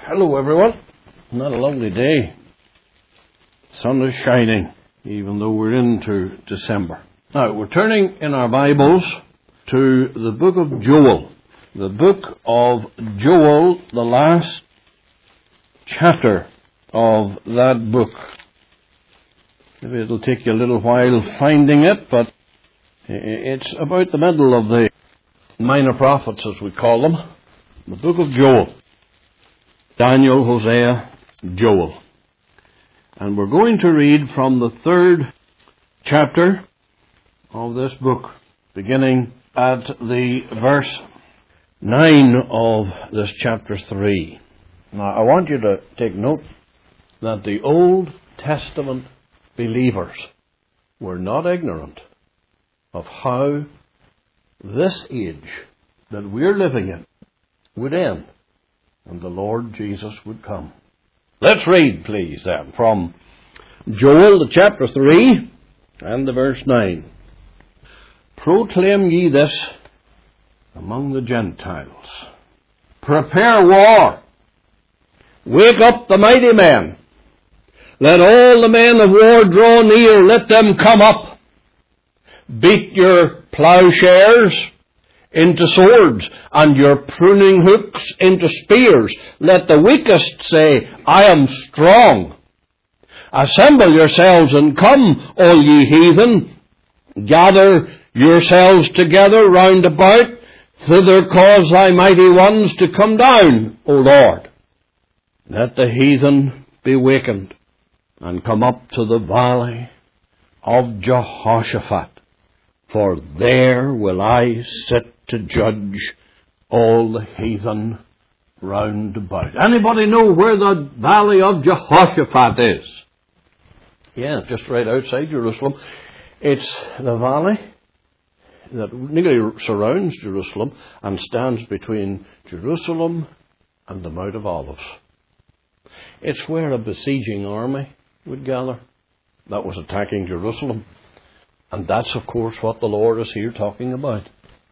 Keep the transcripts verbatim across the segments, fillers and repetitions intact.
Hello everyone. Isn't that a lovely day? The sun is shining, even though we're into December. Now, we're turning in our Bibles to the book of Joel. The book of Joel, the last chapter of that book. Maybe it'll take you a little while finding it, but it's about the middle of the minor prophets, as we call them. The book of Joel. Daniel, Hosea, Joel. And we're going to read from the third chapter of this book, beginning at the verse nine of this chapter three. Now, I want you to take note that the Old Testament believers were not ignorant of how this age that we're living in would end, and the Lord Jesus would come. Let's read, please, then, from Joel, the chapter three, and the verse nine. Proclaim ye this among the Gentiles. Prepare war. Wake up the mighty men. Let all the men of war draw near. Let them come up. Beat your plowshares into swords, and your pruning hooks into spears. Let the weakest say, I am strong. Assemble yourselves and come, all ye heathen. Gather yourselves together round about. Thither cause thy mighty ones to come down, O Lord. Let the heathen be wakened, and come up to the valley of Jehoshaphat. For there will I sit to judge all the heathen round about. Anybody know where the valley of Jehoshaphat is? Yeah, just right outside Jerusalem. It's the valley that nearly surrounds Jerusalem and stands between Jerusalem and the Mount of Olives. It's where a besieging army would gather that was attacking Jerusalem. And that's, of course, what the Lord is here talking about.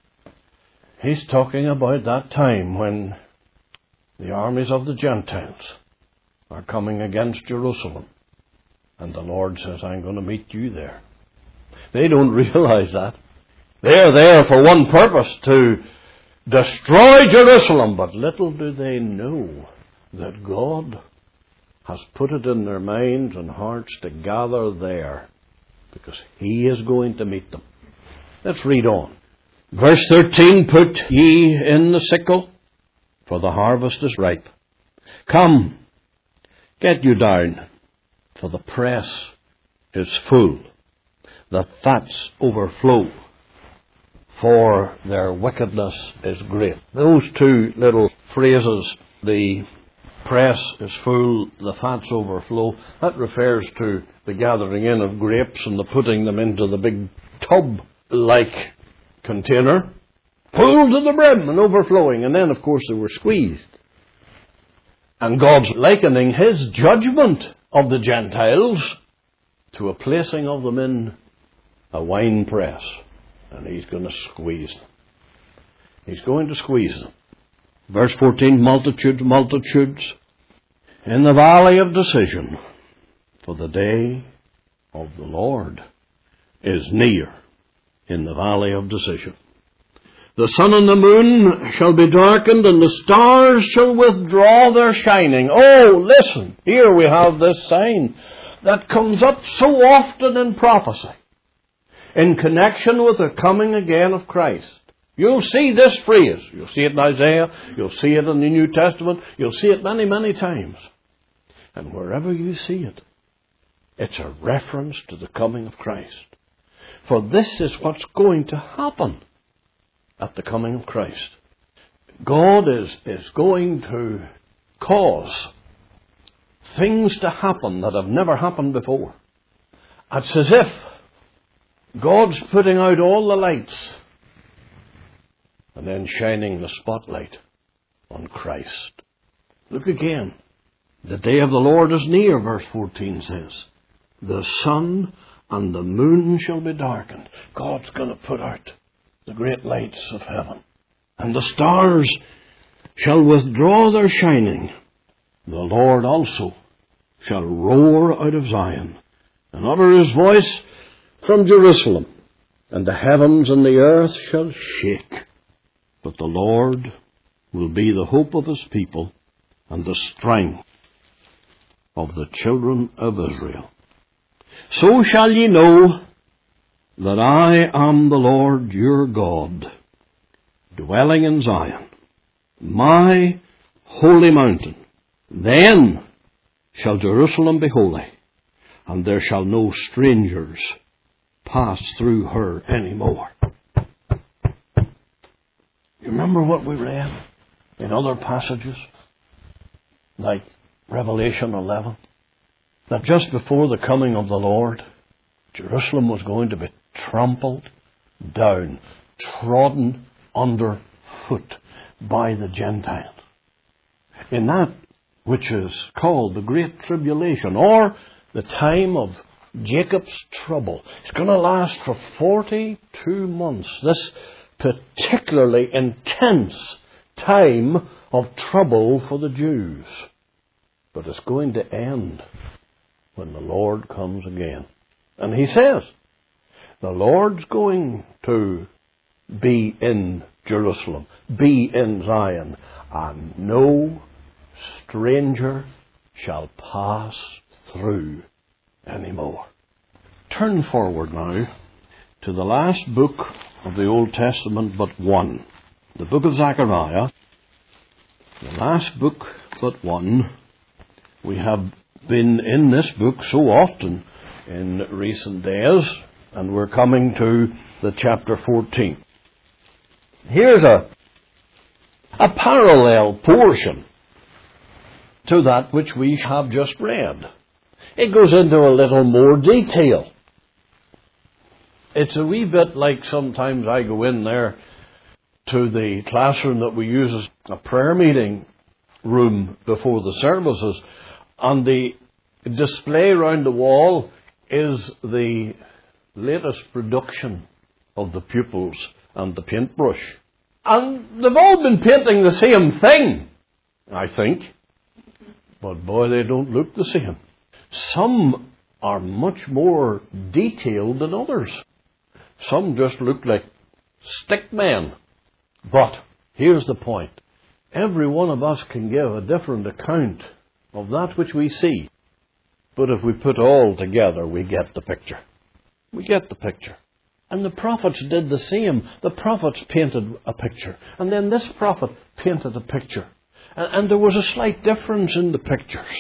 He's talking about that time when the armies of the Gentiles are coming against Jerusalem. And the Lord says, I'm going to meet you there. They don't realize that. They're there for one purpose, to destroy Jerusalem. But little do they know that God has put it in their minds and hearts to gather there, because He is going to meet them. Let's read on. Verse thirteen, Put ye in the sickle, for the harvest is ripe. Come, get you down, for the press is full. The fats overflow, for their wickedness is great. Those two little phrases, the press is full, the fats overflow, that refers to the gathering in of grapes and the putting them into the big tub-like container, full to the brim and overflowing, and then, of course, they were squeezed. And God's likening His judgment of the Gentiles to a placing of them in a wine press, and He's going to squeeze them. He's going to squeeze them. Verse fourteen, multitudes, multitudes in the valley of decision, for the day of the Lord is near in the valley of decision. The sun and the moon shall be darkened, and the stars shall withdraw their shining. Oh, listen, here we have this sign that comes up so often in prophecy in connection with the coming again of Christ. You'll see this phrase. You'll see it in Isaiah. You'll see it in the New Testament. You'll see it many, many times. And wherever you see it, it's a reference to the coming of Christ. For this is what's going to happen at the coming of Christ. God is, is going to cause things to happen that have never happened before. It's as if God's putting out all the lights and then shining the spotlight on Christ. Look again. The day of the Lord is near, verse fourteen says. The sun and the moon shall be darkened. God's going to put out the great lights of heaven. And the stars shall withdraw their shining. the Lord also shall roar out of Zion, and utter his voice from Jerusalem, and the heavens and the earth shall shake. But the Lord will be the hope of his people, and the strength of the children of Israel. So shall ye know that I am the Lord your God, dwelling in Zion, my holy mountain. Then shall Jerusalem be holy, and there shall no strangers pass through her any more. You remember what we read in other passages, like Revelation eleven, that just before the coming of the Lord, Jerusalem was going to be trampled down, trodden under foot by the Gentiles. In that which is called the Great Tribulation, or the time of Jacob's trouble. It's going to last for forty-two months. This particularly intense time of trouble for the Jews. But it's going to end when the Lord comes again. And he says, the Lord's going to be in Jerusalem, be in Zion, and no stranger shall pass through anymore. Turn forward now to the last book of the Old Testament but one, the book of Zechariah. The last book but one. We have been in this book so often in recent days, and we're coming to the chapter fourteen. Here's a, a parallel portion to that which we have just read. It goes into a little more detail. It's a wee bit like sometimes I go in there to the classroom that we use as a prayer meeting room before the services, and the display around the wall is the latest production of the pupils and the paintbrush. And they've all been painting the same thing, I think. But boy, they don't look the same. Some are much more detailed than others. Some just look like stick men. But here's the point. Every one of us can give a different account of that which we see. But if we put all together, we get the picture. We get the picture. And the prophets did the same. The prophets painted a picture. And then this prophet painted a picture. And, and there was a slight difference in the pictures.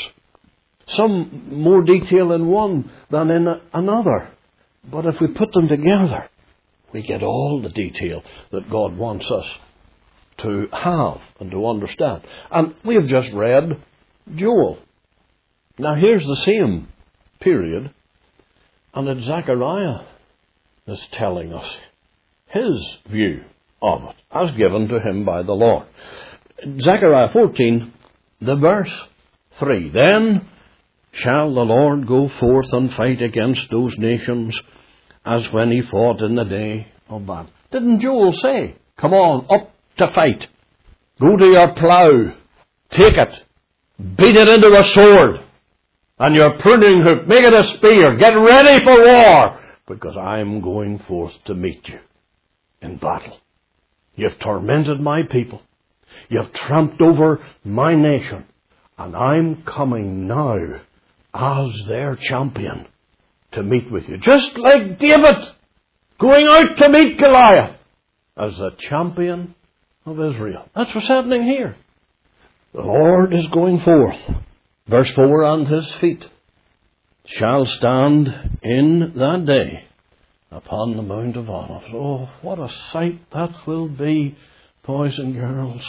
Some more detail in one than in a, another. But if we put them together, we get all the detail that God wants us to have and to understand. And we have just read Joel. Now here's the same period, and it's Zechariah that's telling us his view of it, as given to him by the Lord. Zechariah fourteen, the verse three. Then shall the Lord go forth and fight against those nations as when he fought in the day of battle. Didn't Joel say, come on, up to fight. Go to your plough. Take it. Beat it into a sword. And your pruning hook, make it a spear. Get ready for war. Because I'm going forth to meet you in battle. You've tormented my people. You've tramped over my nation. And I'm coming now as their champion to meet with you. Just like David going out to meet Goliath as the champion of Israel. That's what's happening here. The Lord is going forth. Verse four, and his feet shall stand in that day upon the Mount of Olives. Oh, what a sight that will be, boys and girls.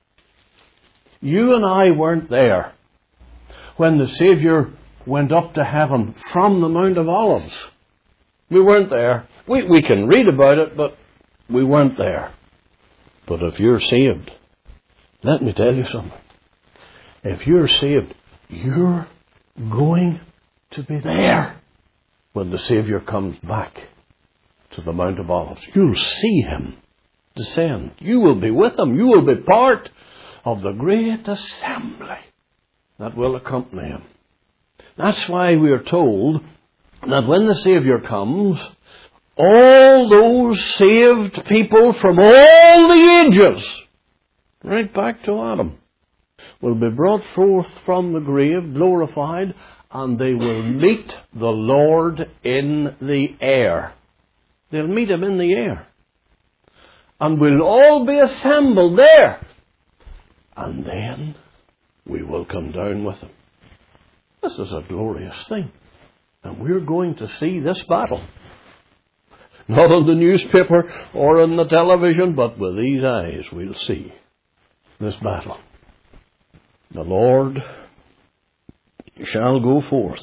You and I weren't there when the Saviour went up to heaven from the Mount of Olives. We weren't there. We, we can read about it, but we weren't there. But if you're saved, let me tell you something. If you're saved, you're going to be there when the Saviour comes back to the Mount of Olives. You'll see him descend. You will be with him. You will be part of the great assembly that will accompany him. That's why we are told that when the Saviour comes, all those saved people from all the ages, right back to Adam, will be brought forth from the grave, glorified, and they will meet the Lord in the air. They'll meet him in the air. And we'll all be assembled there. And then we will come down with him. This is a glorious thing. And we're going to see this battle. Not on the newspaper or on the television, but with these eyes we'll see this battle. The Lord shall go forth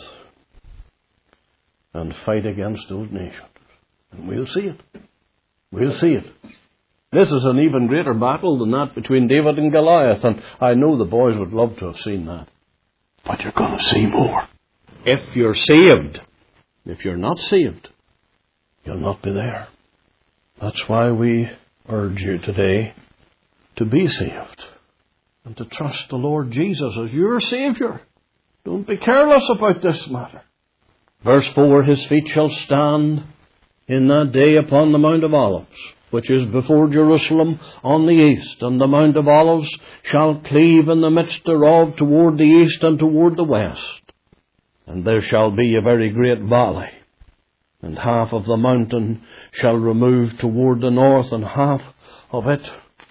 and fight against those nations. And we'll see it. We'll see it. This is an even greater battle than that between David and Goliath. And I know the boys would love to have seen that. But you're going to see more. If you're saved. If you're not saved, you'll not be there. That's why we urge you today to be saved. And to trust the Lord Jesus as your Saviour. Don't be careless about this matter. Verse four, his feet shall stand in that day upon the Mount of Olives, which is before Jerusalem on the east, and the Mount of Olives shall cleave in the midst thereof toward the east and toward the west. And there shall be a very great valley, and half of the mountain shall remove toward the north, and half of it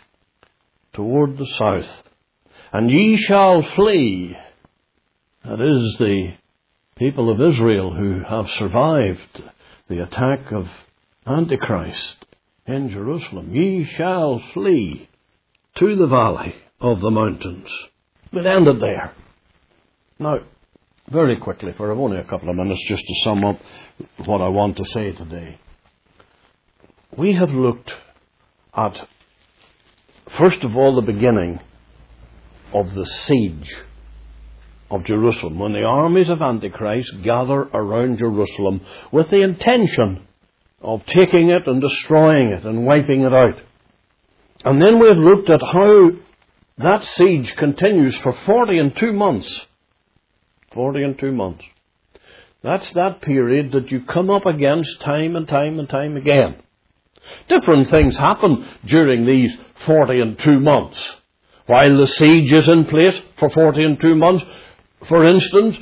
toward the south. And ye shall flee. That is the people of Israel who have survived the attack of Antichrist in Jerusalem. Ye shall flee to the valley of the mountains. It ended there. Now, very quickly, for only a couple of minutes, just to sum up what I want to say today. We have looked at, first of all, the beginning of the siege of Jerusalem, when the armies of Antichrist gather around Jerusalem with the intention of taking it and destroying it and wiping it out. And then we've looked at how that siege continues for forty and two months. Forty and two months. That's that period that you come up against time and time and time again. Different things happen during these forty and two months. While the siege is in place for forty and two months, for instance,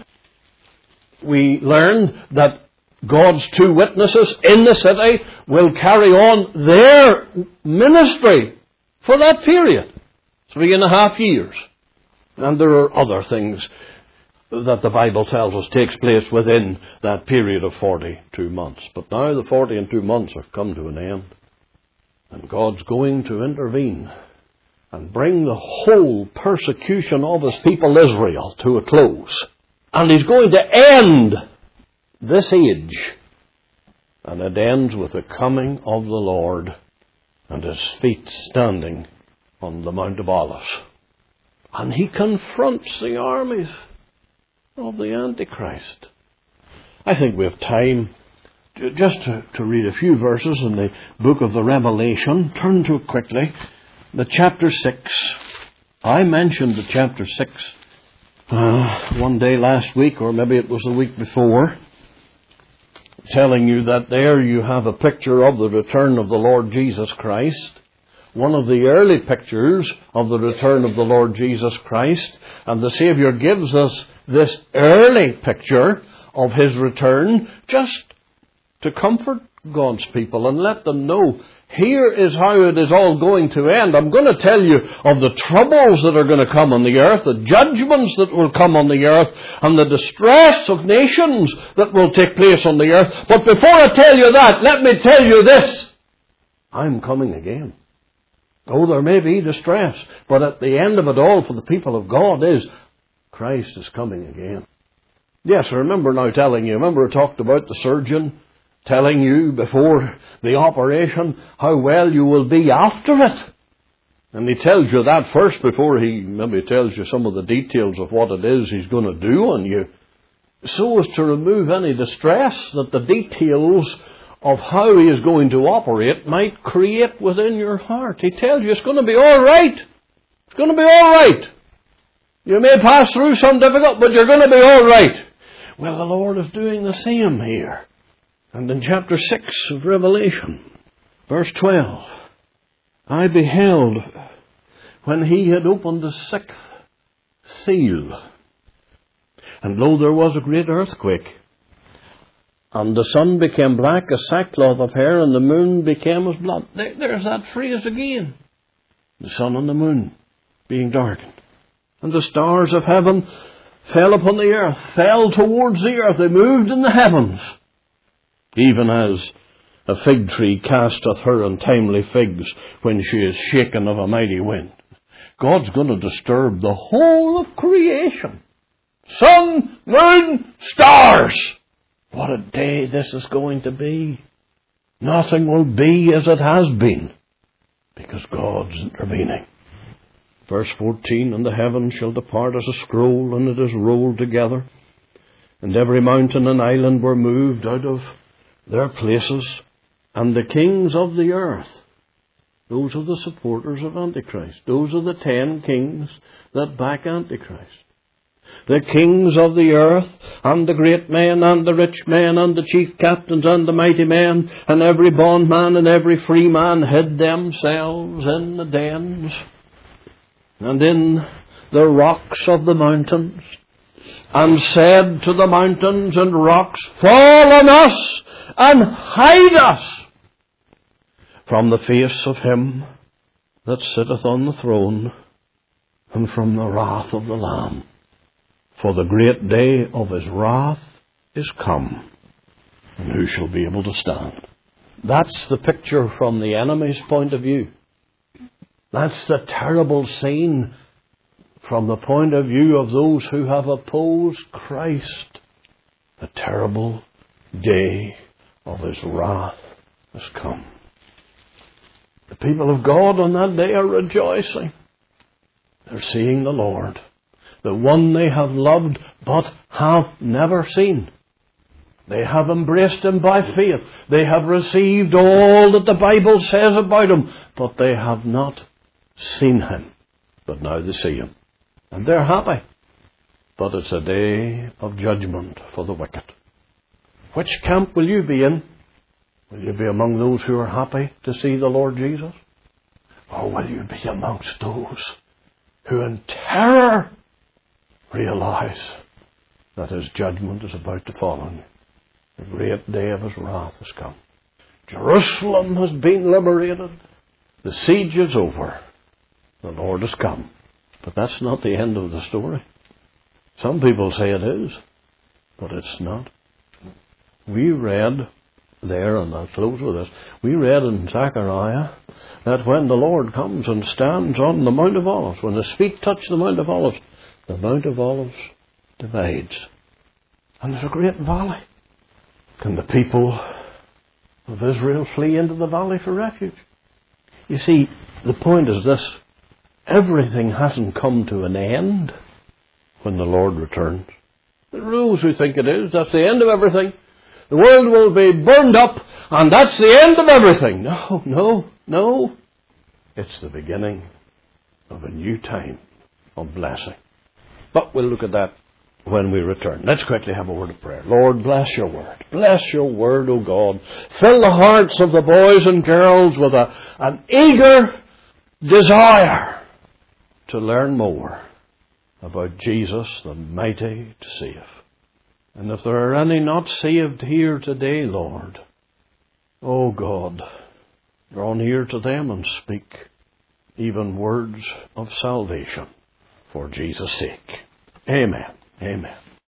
we learn that God's two witnesses in the city will carry on their ministry for that period. Three and a half years. And there are other things that the Bible tells us takes place within that period of forty-two months. But now the forty and two months have come to an end. And God's going to intervene and bring the whole persecution of his people Israel to a close. And he's going to end this age. And it ends with the coming of the Lord and his feet standing on the Mount of Olives. And he confronts the armies of the Antichrist. I think we have time just to, to read a few verses in the book of the Revelation. Turn to it quickly. The chapter six. I mentioned the chapter six uh, one day last week, or maybe it was the week before, telling you that there you have a picture of the return of the Lord Jesus Christ. One of the early pictures of the return of the Lord Jesus Christ. And the Saviour gives us this early picture of his return just to comfort God's people and let them know, here is how it is all going to end. I'm going to tell you of the troubles that are going to come on the earth, the judgments that will come on the earth, and the distress of nations that will take place on the earth. But before I tell you that, let me tell you this. I'm coming again. Oh, there may be distress, but at the end of it all for the people of God is Christ is coming again. Yes, I remember now telling you, remember I talked about the surgeon telling you before the operation how well you will be after it. And he tells you that first before he maybe tells you some of the details of what it is he's going to do on you, so as to remove any distress that the details of how he is going to operate might create within your heart. He tells you it's going to be all right. It's going to be all right. You may pass through some difficult, but you're going to be all right. Well, the Lord is doing the same here. And in chapter six of Revelation, verse twelve, I beheld when he had opened the sixth seal, and lo, there was a great earthquake, and the sun became black as sackcloth of hair, and the moon became as blood. There, there's that phrase again. The sun and the moon being darkened. And the stars of heaven fell upon the earth, fell towards the earth. They moved in the heavens. Even as a fig tree casteth her untimely figs when she is shaken of a mighty wind. God's going to disturb the whole of creation. Sun, moon, stars. What a day this is going to be. Nothing will be as it has been, because God's intervening. Verse fourteen, and the heavens shall depart as a scroll, and it is rolled together. And every mountain and island were moved out of their places, and the kings of the earth, those are the supporters of Antichrist. Those are the ten kings that back Antichrist. The kings of the earth, and the great men, and the rich men, and the chief captains, and the mighty men, and every bondman and every free man hid themselves in the dens, and in the rocks of the mountains, and said to the mountains and rocks, fall on us, and hide us from the face of him that sitteth on the throne, and from the wrath of the Lamb. For the great day of his wrath is come, and who shall be able to stand? That's the picture from the enemy's point of view. That's the terrible scene from the point of view of those who have opposed Christ. The terrible day of his wrath has come. The people of God on that day are rejoicing. They're seeing the Lord, the one they have loved but have never seen. They have embraced him by faith. They have received all that the Bible says about him, but they have not seen him. But now they see him, and they're happy. But it's a day of judgment for the wicked. Which camp will you be in? Will you be among those who are happy to see the Lord Jesus? Or will you be amongst those who in terror realize that his judgment is about to fall on you? The great day of his wrath has come. Jerusalem has been liberated. The siege is over. The Lord has come. But that's not the end of the story. Some people say it is, but it's not. We read there, and I'll close with this, we read in Zechariah that when the Lord comes and stands on the Mount of Olives, when his feet touch the Mount of Olives, the Mount of Olives divides. And there's a great valley. Can the people of Israel flee into the valley for refuge? You see, the point is this. Everything hasn't come to an end when the Lord returns. There are those who think it is. That's the end of everything. The world will be burned up, and that's the end of everything. No, no, no. It's the beginning of a new time of blessing. But we'll look at that when we return. Let's quickly have a word of prayer. Lord, bless your word. Bless your word, O God. Fill the hearts of the boys and girls with a, an eager desire to learn more about Jesus, the mighty to save. And if there are any not saved here today, Lord, oh God, draw near to them and speak even words of salvation for Jesus' sake. Amen. Amen.